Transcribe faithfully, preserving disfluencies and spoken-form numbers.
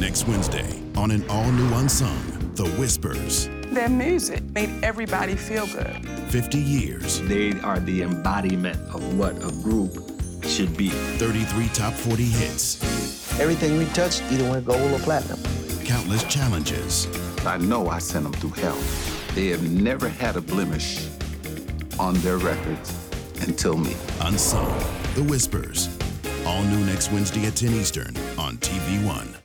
Next Wednesday on an all-new Unsung, The Whispers. Their music made everybody feel good. fifty years. They are the embodiment of what a group should be. thirty-three top forty hits. Everything we touched either went gold or platinum. Countless challenges. I know I sent them through hell. They have never had a blemish on their records until me. Unsung, The Whispers. All new next Wednesday at ten Eastern on T V One.